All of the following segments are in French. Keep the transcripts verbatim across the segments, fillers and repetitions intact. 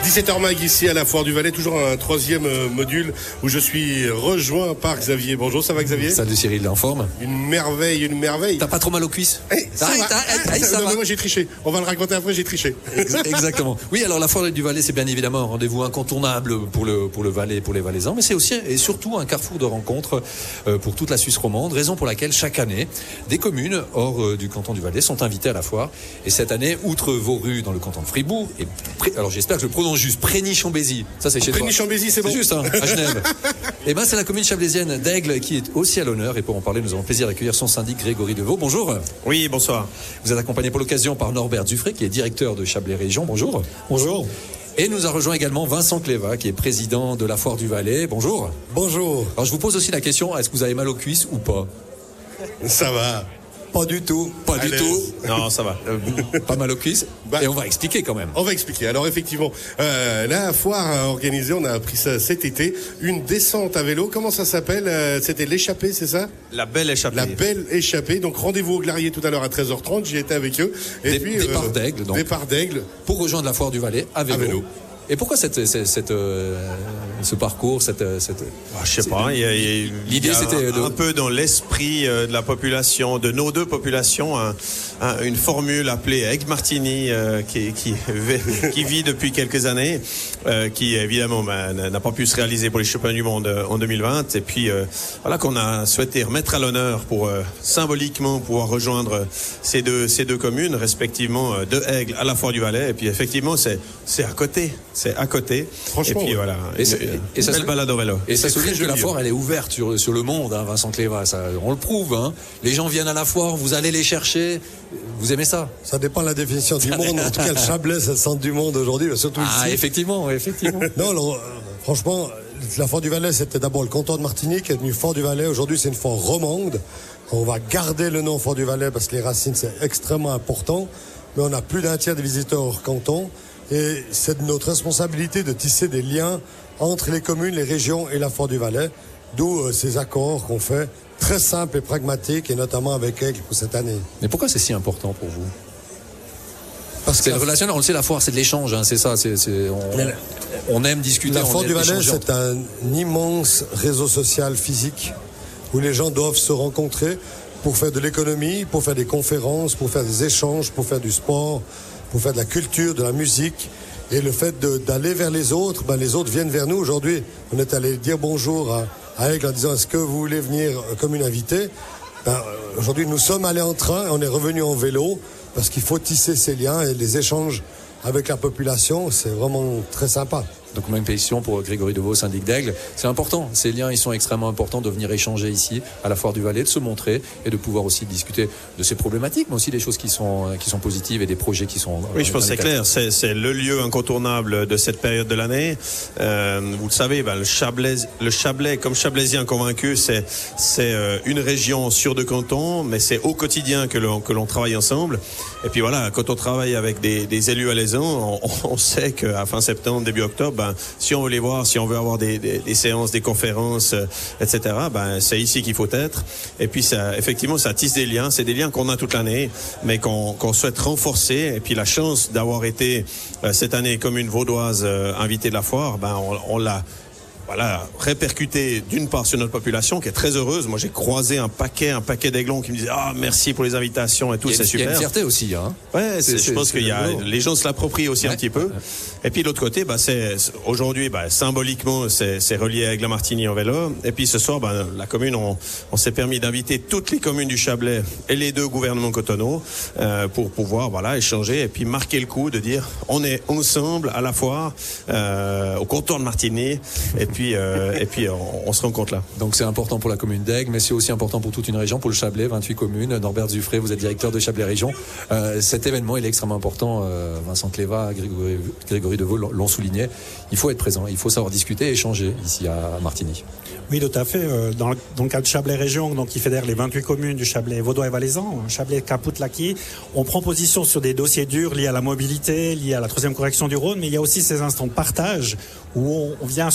dix-sept heures mag ici à la Foire du Valais, toujours un troisième module où je suis rejoint par Xavier. Bonjour, ça va Xavier? Salut Cyril, en forme? Une merveille, une merveille. T'as pas trop mal aux cuisses? hey, ça ah, va. Ah, ah, ça non, va. mais moi j'ai triché, on va le raconter après, j'ai triché. Exactement. Oui, alors la Foire du Valais, c'est bien évidemment un rendez-vous incontournable pour le, pour le Valais, pour les Valaisans, mais c'est aussi et surtout un carrefour de rencontres pour toute la Suisse romande, raison pour laquelle chaque année, des communes hors du canton du Valais sont invitées à la foire. Et cette année, outre Vauru dans le canton de Fribourg, et alors j'espère que je le prononce juste, Prégny-Chambézy, ça c'est chez toi. Prégny-Chambézy, c'est bon. C'est juste, hein, à Genève. Et ben c'est la commune chablaisienne d'Aigle qui est aussi à l'honneur. Et pour en parler, nous avons le plaisir d'accueillir son syndic Grégory Deveau. Bonjour. Oui, bonsoir. Vous êtes accompagné pour l'occasion par Norbert Dufray, qui est directeur de Chablais Région. Bonjour. Bonjour. Et nous a rejoint également Vincent Cléva, qui est président de la Foire du Valais. Bonjour. Bonjour. Alors je vous pose aussi la question, est-ce que vous avez mal aux cuisses ou pas? Ça va. Pas du tout. Pas Allez. du tout. Non, ça va. Euh, pas mal aux cuisses. Bah, et on va expliquer quand même. On va expliquer. Alors effectivement, euh, la foire organisée, on a appris ça cet été, une descente à vélo. Comment ça s'appelle? euh, C'était l'échappée, c'est ça? La belle échappée. La belle échappée. Donc rendez-vous au Glarier tout à l'heure à treize heures trente. J'y étais avec eux. Et Dé- puis départ euh, d'Aigle, donc. Départ d'Aigle. Pour rejoindre la Foire du Valais à vélo. À vélo. Et pourquoi cette, cette, cette, euh, ce parcours, cette, cette... Ah, je sais pas. Il y a, il y a- L'idée, il y a c'était un, de- un peu dans l'esprit euh, de la population, de nos deux populations, un, un, une formule appelée Aigle-Martigny euh, qui, qui, qui vit depuis quelques années, euh, qui évidemment ben, n'a pas pu se réaliser pour les championnats du monde euh, en deux mille vingt. Et puis euh, voilà qu'on a souhaité remettre à l'honneur pour euh, symboliquement pouvoir rejoindre ces deux ces deux communes, respectivement euh, de Aigle à la Foire du Valais. Et puis effectivement, c'est c'est à côté. C'est à côté. Franchement, et puis ouais. voilà. Et une, c'est- une et ça belle se- balade au vélo. Et ça C'est souligne très que la joli, foire, hein. elle est ouverte sur, sur le monde, hein, Vincent Cléva. Ça, on le prouve. Hein. Les gens viennent à la foire, vous allez les chercher. Vous aimez ça? Ça dépend de la définition du monde. En tout cas, le Chablais, c'est le centre du monde aujourd'hui, mais surtout Ah, ici. effectivement, effectivement. Non, alors, euh, franchement, la Foire du Valais, c'était d'abord le canton de Martigny qui est devenu Foire du Valais. Aujourd'hui, c'est une foire romande. On va garder le nom Foire du Valais parce que les racines, c'est extrêmement important. Mais on a plus d'un tiers des visiteurs hors canton. Et c'est de notre responsabilité de tisser des liens entre les communes, les régions et la Foire du Valais. D'où euh, ces accords qu'on fait, très simples et pragmatiques, et notamment avec Aigle pour cette année. Mais pourquoi c'est si important pour vous? Parce C'est que le la, relationnel, on le sait, la foire, c'est de l'échange, hein, c'est ça. C'est, c'est, on, on aime discuter. la on Foire aime du Valais, échanger c'est un immense réseau social physique où les gens doivent se rencontrer pour faire de l'économie, pour faire des conférences, pour faire des échanges, pour faire du sport, pour faire de la culture, de la musique. Et le fait de, d'aller vers les autres, ben les autres viennent vers nous. Aujourd'hui, on est allé dire bonjour à, à Aigle en disant est-ce que vous voulez venir comme une invitée? Ben, aujourd'hui, nous sommes allés en train, on est revenu en vélo parce qu'il faut tisser ces liens et les échanges avec la population. C'est vraiment très sympa. Donc même question pour Grégory Deveau, syndic d'Aigle. C'est important, ces liens ils sont extrêmement importants de venir échanger ici à la Foire du Valais, de se montrer et de pouvoir aussi discuter de ces problématiques, mais aussi des choses qui sont, qui sont positives et des projets qui sont... Oui, je pense que c'est clair. C'est, c'est le lieu incontournable de cette période de l'année. Euh, vous le savez, ben, le Chablais, le Chablais, comme Chablaisien convaincu, c'est, c'est euh, une région sur deux cantons, mais c'est au quotidien que l'on, que l'on travaille ensemble. Et puis voilà, quand on travaille avec des, des élus alaisans, on, on sait qu'à fin septembre, début octobre, ben, si on veut les voir, si on veut avoir des, des, des séances, des conférences, euh, et cetera, ben, c'est ici qu'il faut être. Et puis, ça, effectivement, ça tisse des liens. C'est des liens qu'on a toute l'année, mais qu'on, qu'on souhaite renforcer. Et puis, la chance d'avoir été euh, cette année commune vaudoise euh, invitée de la foire, ben, on, on l'a voilà, répercuté d'une part sur notre population qui est très heureuse. Moi, j'ai croisé un paquet, un paquet d'aiglons qui me disaient ah merci pour les invitations et tout, c'est super. Il y a une fierté aussi, hein. Ouais, c'est, C'est- je c'est- pense c'est qu'il y a rigolo. les gens se l'approprient aussi Ouais. un petit peu. Ouais. Et puis de l'autre côté, bah c'est c'est- aujourd'hui, bah, symboliquement, c'est, c'est relié avec la Martigny en vélo. Et puis ce soir, bah, la commune, on, on s'est permis d'inviter toutes les communes du Chablais et les deux gouvernements cotonaux euh, pour pouvoir voilà échanger et puis marquer le coup de dire on est ensemble à la foire euh, au comptoir de Martigny et puis euh, et puis on, on se rencontre là. Donc c'est important pour la commune d'Aigle, mais c'est aussi important pour toute une région, pour le Chablais, vingt-huit communes. Norbert Dufray, vous êtes directeur de Chablais Région. Euh, cet événement, il est extrêmement important. Euh, Vincent Cléva, Grégory, Grégory Deveau l'ont souligné. Il faut être présent, il faut savoir discuter et échanger ici à Martigny. Oui, tout à fait. Euh, Dans le, dans le cadre de Chablais Région, donc, qui fédère les vingt-huit communes du Chablais vaudois et valaisan, Chablais Caput-Laquis, on prend position sur des dossiers durs liés à la mobilité, liés à la troisième correction du Rhône, mais il y a aussi ces instants de partage où on, on vient sur place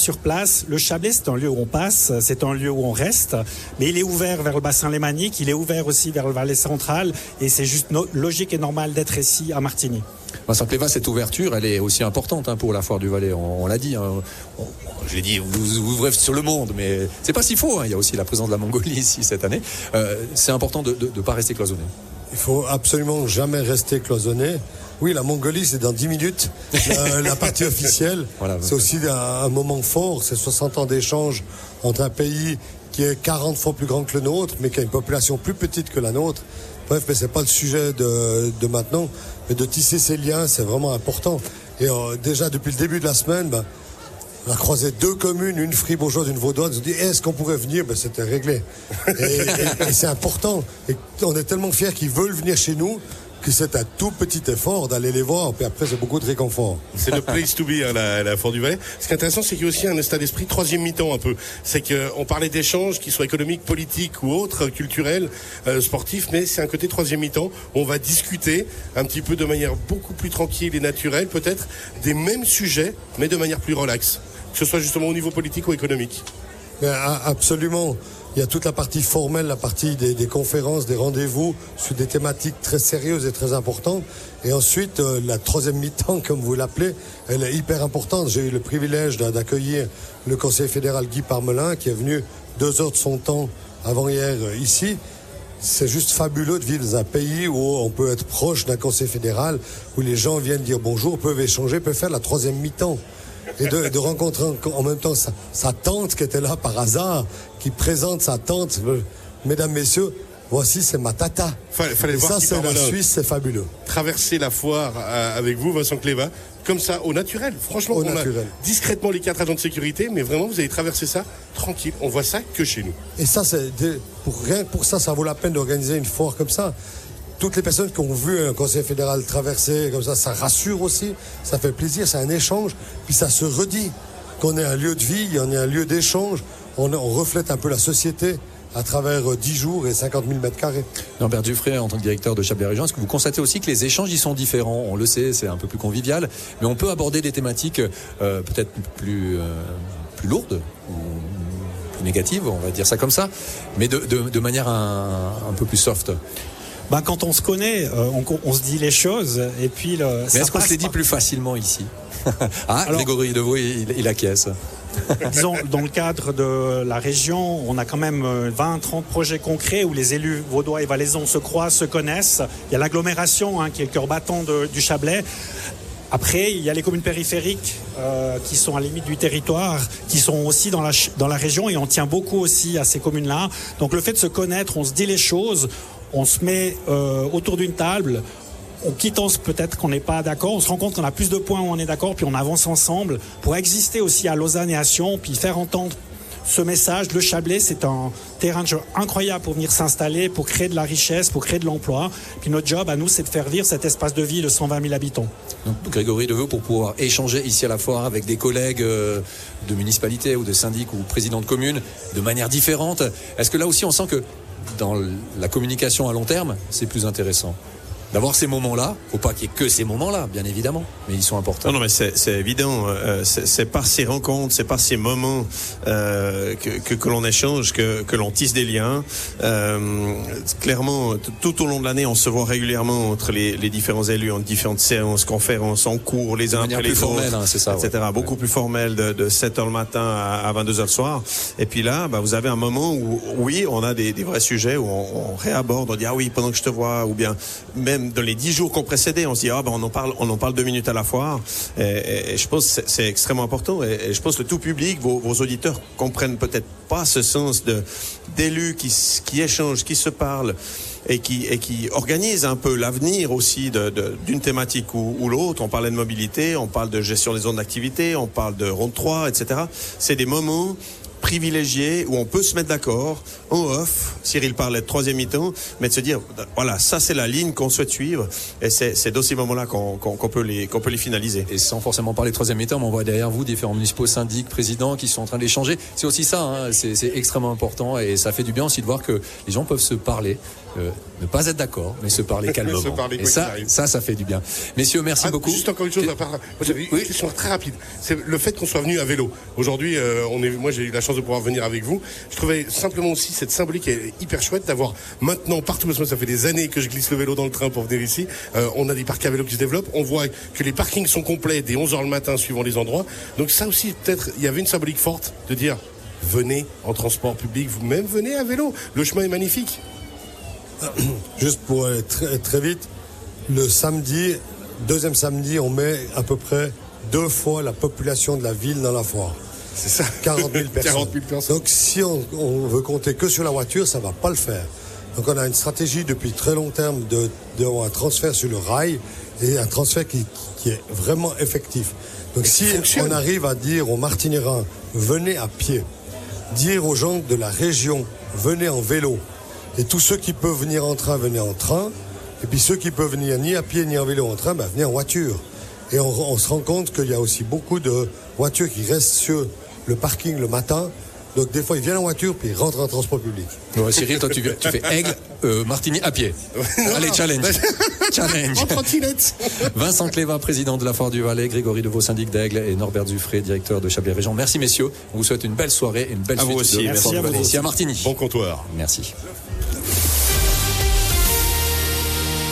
passe. Le Chablais, c'est un lieu où on passe, c'est un lieu où on reste, mais il est ouvert vers le bassin lémanique, il est ouvert aussi vers le Valais central, et c'est juste no- logique et normal d'être ici à Martigny. Vincent Cléva, cette ouverture, elle est aussi importante hein, pour la Foire du Valais. On, on l'a dit. Hein. On, je l'ai dit, vous, vous ouvrez sur le monde, mais c'est pas si faux. Hein. Il y a aussi la présence de la Mongolie ici cette année. Euh, c'est important de ne pas rester cloisonné. Il faut absolument jamais rester cloisonné. Oui, la Mongolie, c'est dans dix minutes. La, la partie officielle, voilà, c'est aussi un, un moment fort. C'est soixante ans d'échange entre un pays qui est quarante fois plus grand que le nôtre, mais qui a une population plus petite que la nôtre. Bref, mais c'est pas le sujet de, de maintenant. Mais de tisser ces liens, c'est vraiment important. Et euh, déjà, depuis le début de la semaine, ben, on a croisé deux communes, une fribourgeoise, une vaudoise. On a dit, est-ce qu'on pourrait venir? Ben, c'était réglé. Et, et, et c'est important. Et on est tellement fiers qu'ils veulent venir chez nous que c'est un tout petit effort d'aller les voir, puis après c'est beaucoup de réconfort. C'est le place to be, hein, la, la Foire du Valais. Ce qui est intéressant, c'est qu'il y a aussi un état d'esprit troisième mi-temps un peu. C'est qu'on parlait d'échanges, qu'ils soient économiques, politiques ou autres, culturels, euh, sportifs, mais c'est un côté troisième mi-temps où on va discuter un petit peu de manière beaucoup plus tranquille et naturelle, peut-être, des mêmes sujets, mais de manière plus relaxe. Que ce soit justement au niveau politique ou économique. Mais, absolument. Il y a toute la partie formelle, la partie des, des conférences, des rendez-vous sur des thématiques très sérieuses et très importantes. Et ensuite, euh, la troisième mi-temps, comme vous l'appelez, elle est hyper importante. J'ai eu le privilège d'accueillir le conseiller fédéral Guy Parmelin, qui est venu deux heures de son temps avant-hier euh, ici. C'est juste fabuleux de vivre dans un pays où on peut être proche d'un conseil fédéral, où les gens viennent dire bonjour, peuvent échanger, peuvent faire la troisième mi-temps. Et de, de rencontrer en même temps sa, sa tante qui était là par hasard, qui présente sa tante. Mesdames, messieurs, voici, c'est ma tata. Fallait, fallait et voir ça, c'est la Suisse, c'est fabuleux. Traverser la foire euh, avec vous, Vincent Cléva, comme ça, au naturel. Franchement, au on naturel. a discrètement les quatre agents de sécurité, mais vraiment, vous allez traverser ça tranquille. On voit ça que chez nous. Et ça, c'est des, pour rien que pour ça, ça vaut la peine d'organiser une foire comme ça. Toutes les personnes qui ont vu un conseil fédéral traverser comme ça, ça rassure aussi, ça fait plaisir, c'est un échange, puis ça se redit qu'on est un lieu de vie, on est un lieu d'échange, on, on reflète un peu la société à travers dix jours et cinquante mille mètres carrés. Norbert Dufray, en tant que directeur de Chablais Région, est-ce que vous constatez aussi que les échanges y sont différents? On le sait, c'est un peu plus convivial, mais on peut aborder des thématiques euh, peut-être plus, euh, plus lourdes ou plus négatives, on va dire ça comme ça, mais de, de, de manière un, un peu plus soft. Ben, quand on se connaît, euh, on, on se dit les choses et puis le, mais est-ce qu'on se les dit plus facilement ici? Ah, alors, Grégory Devaux, il, il acquiesce. Disons, dans le cadre de la région, on a quand même vingt à trente projets concrets où les élus vaudois et valaisans se croisent, se connaissent. Il y a l'agglomération hein, qui est le cœur battant de, du Chablais. Après, il y a les communes périphériques euh, qui sont à la limite du territoire, qui sont aussi dans la, dans la région et on tient beaucoup aussi à ces communes-là. Donc le fait de se connaître, on se dit les choses, on se met euh, autour d'une table, on quitte peut-être qu'on n'est pas d'accord, on se rend compte qu'on a plus de points où on est d'accord, puis on avance ensemble pour exister aussi à Lausanne et à Sion, puis faire entendre ce message. Le Chablais, c'est un terrain de jeu incroyable pour venir s'installer, pour créer de la richesse, pour créer de l'emploi. Puis notre job à nous, c'est de faire vivre cet espace de vie de cent vingt mille habitants. Donc, Grégory Devaux, pour pouvoir échanger ici à la foire avec des collègues euh, de municipalités ou de syndics ou présidents de communes de manière différente, est-ce que là aussi on sent que dans la communication à long terme, c'est plus intéressant d'avoir ces moments-là? Faut pas qu'il y ait que ces moments-là, bien évidemment, mais ils sont importants. Non, non, mais c'est, c'est évident. Euh, c'est, c'est par ces rencontres, c'est par ces moments euh, que, que, que l'on échange, que, que l'on tisse des liens. Euh, clairement, t- tout au long de l'année, on se voit régulièrement entre les, les différents élus, en différentes séances, conférences, en cours, les uns après les autres, formelle, hein, c'est ça, et cetera. Ouais. Beaucoup ouais. plus formel, de, de sept heures le matin à, à vingt-deux heures le soir. Et puis là, bah, vous avez un moment où, oui, on a des, des vrais sujets où on, on réaborde, on dit ah oui, pendant que je te vois, ou bien même dans les dix jours qu'on précédait, on se dit ah ben on en parle, on en parle deux minutes à la foire. Et, et, et je pense que c'est, c'est extrêmement important. Et, et je pense que le tout public, vos, vos auditeurs comprennent peut-être pas ce sens de d'élus qui qui échangent, qui se parlent et qui et qui organisent un peu l'avenir aussi de, de d'une thématique ou, ou l'autre. On parlait de mobilité, on parle de gestion des zones d'activité, on parle de ronde trois, et cetera. C'est des moments privilégié où on peut se mettre d'accord en off. Cyril parlait de troisième mi-temps, mais de se dire voilà, ça c'est la ligne qu'on souhaite suivre et c'est, c'est dans ces moments-là qu'on, qu'on, qu'on peut les qu'on peut les finaliser. Et sans forcément parler de troisième mi-temps, mais on voit derrière vous différents municipaux, syndics, présidents qui sont en train d'échanger. C'est aussi ça, hein, c'est, c'est extrêmement important et ça fait du bien aussi de voir que les gens peuvent se parler euh, ne pas être d'accord, mais se parler calmement. Se parler, Et ça, ça, ça fait du bien. Messieurs, merci ah, beaucoup. Juste encore une chose, à part, moi, j'avais oui. une question très rapide. C'est le fait qu'on soit venu à vélo. Aujourd'hui, euh, on est, moi j'ai eu la chance de pouvoir venir avec vous. Je trouvais simplement aussi cette symbolique est hyper chouette d'avoir maintenant partout, parce que ça fait des années que je glisse le vélo dans le train pour venir ici. Euh, on a des parcs à vélo qui se développent. On voit que les parkings sont complets dès onze heures le matin suivant les endroits. Donc ça aussi, peut-être, il y avait une symbolique forte de dire venez en transport public, vous-même venez à vélo. Le chemin est magnifique. Juste pour aller très, très vite, le samedi, deuxième samedi, on met à peu près deux fois la population de la ville dans la foire. C'est ça. quarante mille personnes. quarante mille personnes. Donc si on, on veut compter que sur la voiture, ça ne va pas le faire. Donc on a une stratégie depuis très long terme de, de un transfert sur le rail et un transfert qui, qui est vraiment effectif. Donc si on arrive à dire aux Martiniérains, venez à pied, dire aux gens de la région, venez en vélo, et tous ceux qui peuvent venir en train, venez en train, et puis ceux qui peuvent venir ni à pied ni en vélo en train, ben, venez en voiture. Et on, on se rend compte qu'il y a aussi beaucoup de voitures qui restent sur le parking le matin. Donc des fois ils viennent en voiture puis ils rentrent en transport public. Ouais, Cyril, toi tu, tu fais Aigle, euh, Martigny à pied. Non, Allez, non. challenge. Challenge. En trottinette. Vincent Cléva, président de la Foire du Valais, Grégory Deveau, syndic d'Aigle, et Norbert Dufray, directeur de Chablais Région. Merci messieurs. On vous souhaite une belle soirée et une belle À suite vous aussi. de Merci Foire à du vous Valais aussi. ici à Martigny. Bon comptoir. Merci.